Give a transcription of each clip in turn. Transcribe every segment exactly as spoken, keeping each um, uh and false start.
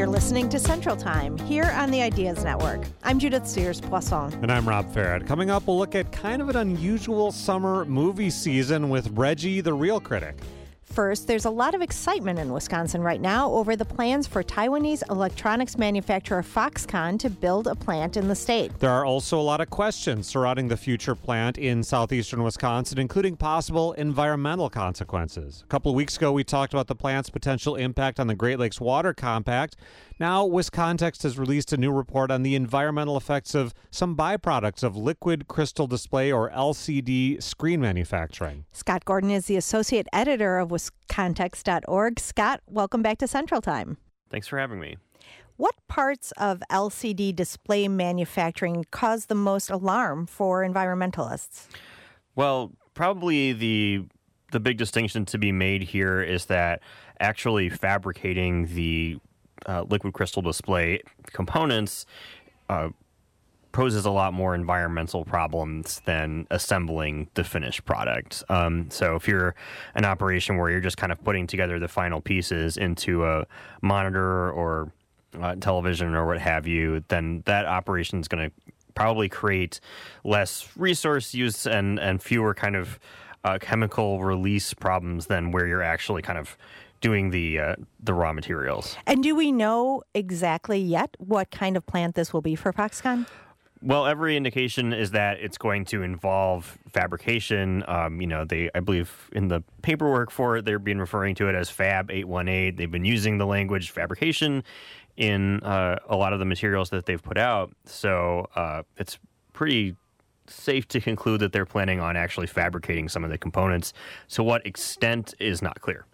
You're listening to Central Time here on the Ideas Network. I'm Judith Sears-Poisson. And I'm Rob Farrad. Coming up, we'll look at kind of an unusual summer movie season with Reggie, the Real Critic. First, there's a lot of excitement in Wisconsin right now over the plans for Taiwanese electronics manufacturer Foxconn to build a plant in the state. There are also a lot of questions surrounding the future plant in southeastern Wisconsin, including possible environmental consequences. A couple of weeks ago, we talked about the plant's potential impact on the Great Lakes Water Compact. Now, Wiscontext has released a new report on the environmental effects of some byproducts of liquid crystal display, or L C D, screen manufacturing. Scott Gordon is the associate editor of Wiscontext dot org. Scott, welcome back to Central Time. Thanks for having me. What parts of L C D display manufacturing cause the most alarm for environmentalists? Well, probably the the big distinction to be made here is that actually fabricating the uh, liquid crystal display components uh, poses a lot more environmental problems than assembling the finished product. Um, so if you're an operation where you're just kind of putting together the final pieces into a monitor or uh, television or what have you, then that operation is going to probably create less resource use and, and fewer kind of uh, chemical release problems than where you're actually kind of doing the uh, the raw materials. And do we know exactly yet what kind of plant this will be for Foxconn? Well, every indication is that it's going to involve fabrication. Um, you know, they, I believe in the paperwork for it, they're being referring to it as Fab eight one eight. They've been using the language fabrication in uh, a lot of the materials that they've put out. So uh, it's pretty safe to conclude that they're planning on actually fabricating some of the components. To what extent is not clear.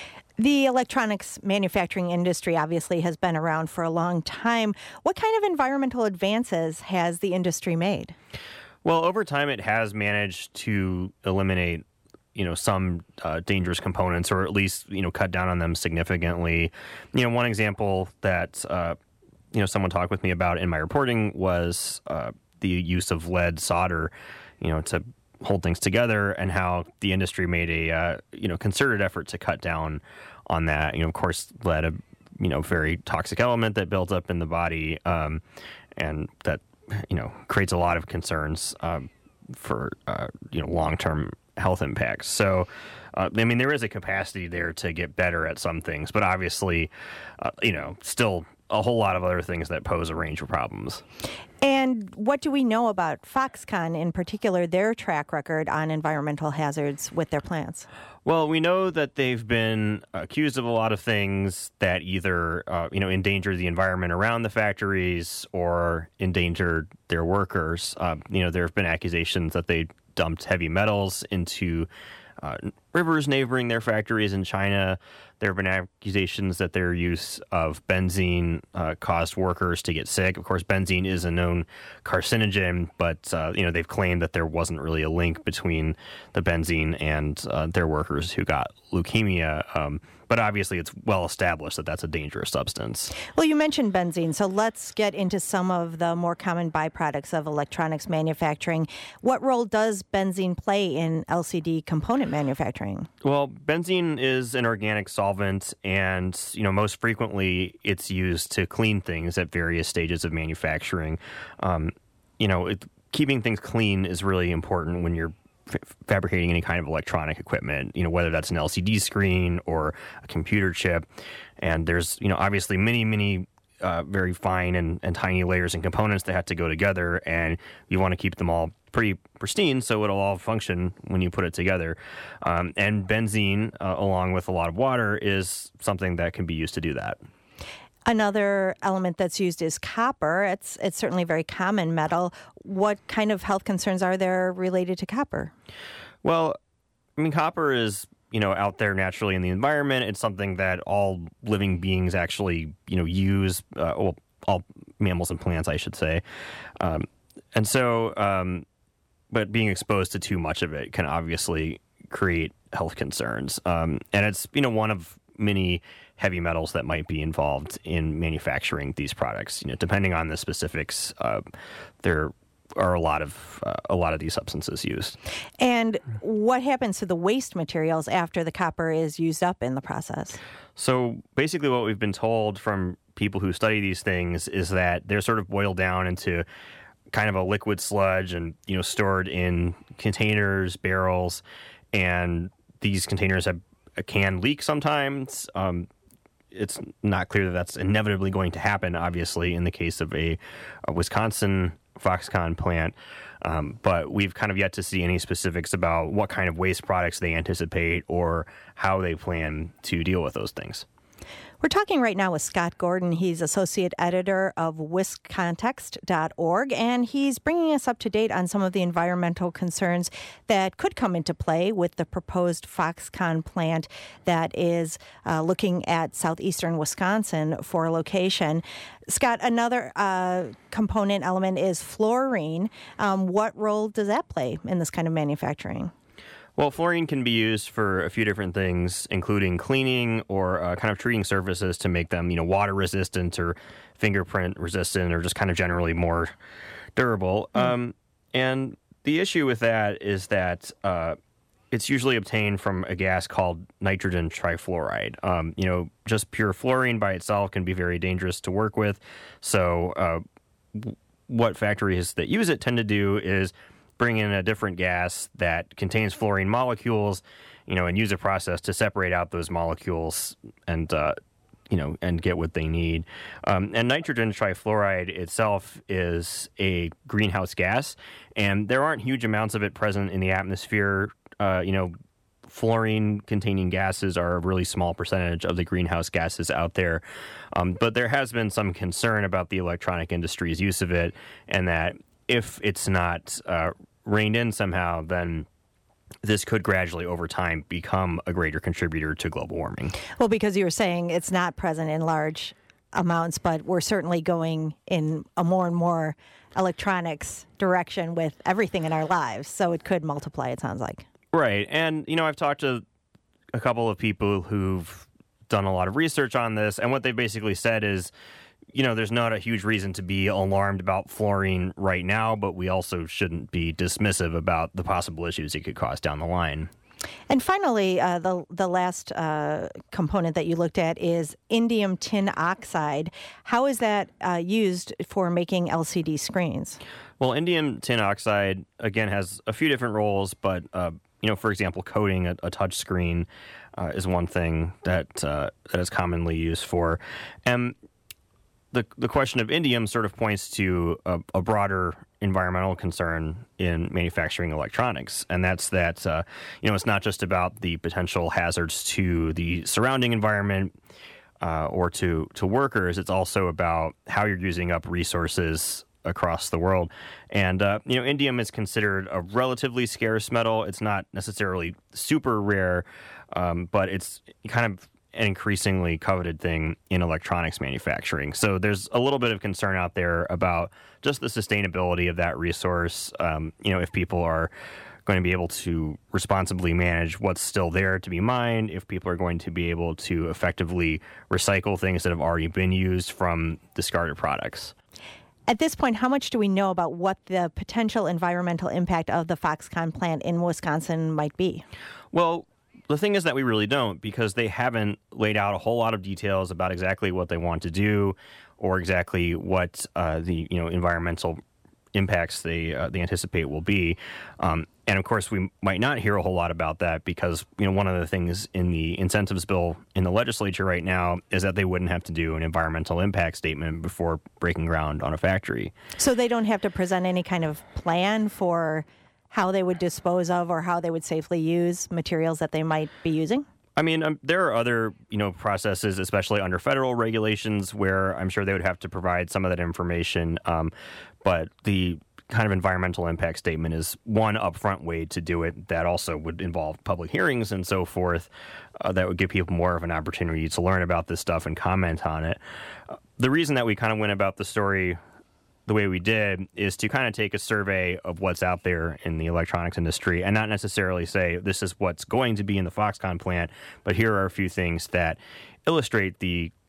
The electronics manufacturing industry obviously has been around for a long time. What kind of environmental advances has the industry made? Well, over time, it has managed to eliminate, you know, some uh, dangerous components, or at least, you know, cut down on them significantly. You know, one example that, uh, you know, someone talked with me about in my reporting was uh, the use of lead solder, you know, to hold things together, and how the industry made a uh, you know concerted effort to cut down on that. You know, of course, lead, a you know very toxic element that builds up in the body, um, and that you know creates a lot of concerns um, for uh, you know long term health impacts. So, uh, I mean, there is a capacity there to get better at some things, but obviously, uh, you know, still a whole lot of other things that pose a range of problems. And what do we know about Foxconn, in particular, their track record on environmental hazards with their plants? Well, we know that they've been accused of a lot of things that either, uh, you know, endanger the environment around the factories or endanger their workers. Uh, you know, there have been accusations that they dumped heavy metals into uh, rivers neighboring their factories in China. There have been accusations that their use of benzene uh, caused workers to get sick. Of course, benzene is a known carcinogen, but uh, you know they've claimed that there wasn't really a link between the benzene and uh, their workers who got leukemia. Um, but obviously, it's well established that that's a dangerous substance. Well, you mentioned benzene, so let's get into some of the more common byproducts of electronics manufacturing. What role does benzene play in L C D component manufacturing? Well, benzene is an organic solvent, and you know most frequently it's used to clean things at various stages of manufacturing. Um, you know, it, keeping things clean is really important when you're f- fabricating any kind of electronic equipment. You know, whether that's an L C D screen or a computer chip. And there's you know obviously many many uh, very fine and, and tiny layers and components that have to go together, and you want to keep them all pretty pristine so it'll all function when you put it together. Um, and benzene, uh, along with a lot of water, is something that can be used to do that. Another element that's used is copper. It's it's certainly a very common metal. What kind of health concerns are there related to copper? Well, I mean, copper is, you know, out there naturally in the environment. It's something that all living beings actually, you know, use, uh, well, all mammals and plants, I should say. Um, and so, um, but being exposed to too much of it can obviously create health concerns. Um, and it's, you know, one of many heavy metals that might be involved in manufacturing these products. You know, depending on the specifics, uh, there are a lot of uh, a lot of these substances used. And what happens to the waste materials after the copper is used up in the process? So basically what we've been told from people who study these things is that they're sort of boiled down into kind of a liquid sludge and, you know, stored in containers, barrels, and these containers have can leak sometimes. Um, it's not clear that that's inevitably going to happen, obviously, in the case of a, a Wisconsin Foxconn plant. Um, but we've kind of yet to see any specifics about what kind of waste products they anticipate or how they plan to deal with those things. We're talking right now with Scott Gordon. He's associate editor of wiscontext dot org, and he's bringing us up to date on some of the environmental concerns that could come into play with the proposed Foxconn plant that is uh, looking at southeastern Wisconsin for a location. Scott, another uh, component element is fluorine. Um, what role does that play in this kind of manufacturing? Well, fluorine can be used for a few different things, including cleaning or uh, kind of treating surfaces to make them, you know, water resistant or fingerprint resistant or just kind of generally more durable. Mm. Um, and the issue with that is that uh, it's usually obtained from a gas called nitrogen trifluoride. Um, you know, just pure fluorine by itself can be very dangerous to work with. So uh, w- what factories that use it tend to do is bring in a different gas that contains fluorine molecules, you know, and use a process to separate out those molecules and, uh, you know, and get what they need. Um, and nitrogen trifluoride itself is a greenhouse gas, and there aren't huge amounts of it present in the atmosphere. Uh, you know, fluorine-containing gases are a really small percentage of the greenhouse gases out there. Um, but there has been some concern about the electronic industry's use of it, and that if it's not uh, reined in somehow, then this could gradually, over time, become a greater contributor to global warming. Well, because you were saying it's not present in large amounts, but we're certainly going in a more and more electronics direction with everything in our lives, so it could multiply, it sounds like. Right. And, you know, I've talked to a couple of people who've done a lot of research on this, and what they've basically said is, you know, there's not a huge reason to be alarmed about fluorine right now, but we also shouldn't be dismissive about the possible issues it could cause down the line. And finally, uh, the the last uh, component that you looked at is indium tin oxide. How is that uh, used for making L C D screens? Well, indium tin oxide, again, has a few different roles, but, uh, you know, for example, coating a, a touch screen uh, is one thing that uh, that is commonly used for. And The the question of indium sort of points to a, a broader environmental concern in manufacturing electronics, and that's that uh, you know, it's not just about the potential hazards to the surrounding environment uh, or to to workers. It's also about how you're using up resources across the world. And uh, you know, indium is considered a relatively scarce metal. It's not necessarily super rare, um, but it's kind of an increasingly coveted thing in electronics manufacturing. So there's a little bit of concern out there about just the sustainability of that resource. Um, you know, if people are going to be able to responsibly manage what's still there to be mined, if people are going to be able to effectively recycle things that have already been used from discarded products. At this point, how much do we know about what the potential environmental impact of the Foxconn plant in Wisconsin might be? Well, the thing is that we really don't, because they haven't laid out a whole lot of details about exactly what they want to do or exactly what uh, the you know environmental impacts they uh, they anticipate will be. Um, and of course, we might not hear a whole lot about that because you know one of the things in the incentives bill in the legislature right now is that they wouldn't have to do an environmental impact statement before breaking ground on a factory. So they don't have to present any kind of plan for how they would dispose of or how they would safely use materials that they might be using? I mean, um, there are other, you know, processes, especially under federal regulations, where I'm sure they would have to provide some of that information. Um, but the kind of environmental impact statement is one upfront way to do it that also would involve public hearings and so forth. Uh, that would give people more of an opportunity to learn about this stuff and comment on it. Uh, the reason that we kind of went about the story the way we did is to kind of take a survey of what's out there in the electronics industry and not necessarily say this is what's going to be in the Foxconn plant, but here are a few things that illustrate the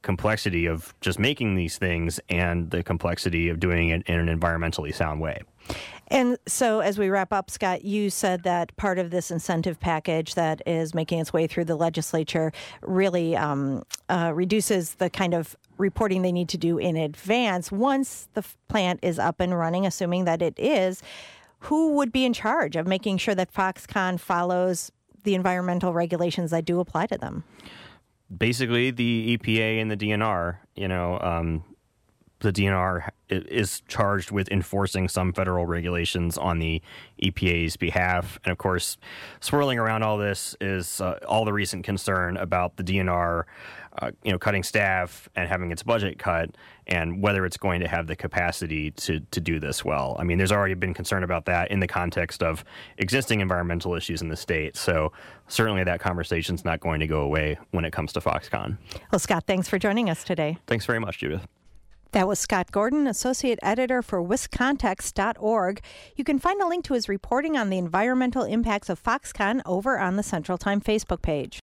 complexity of just making these things and the complexity of doing it in an environmentally sound way. And so as we wrap up, Scott, you said that part of this incentive package that is making its way through the legislature really um, uh, reduces the kind of reporting they need to do in advance. Once the plant is up and running, assuming that it is, who would be in charge of making sure that Foxconn follows the environmental regulations that do apply to them? Basically, the E P A and the D N R, you know, um, the D N R is charged with enforcing some federal regulations on the E P A's behalf. And of course, swirling around all this is uh, all the recent concern about the D N R, uh, you know, cutting staff and having its budget cut, and whether it's going to have the capacity to to do this well. I mean, there's already been concern about that in the context of existing environmental issues in the state. So certainly that conversation's not going to go away when it comes to Foxconn. Well, Scott, thanks for joining us today. Thanks very much, Judith. That was Scott Gordon, Associate Editor for Wiscontext dot org. You can find a link to his reporting on the environmental impacts of Foxconn over on the Central Time Facebook page.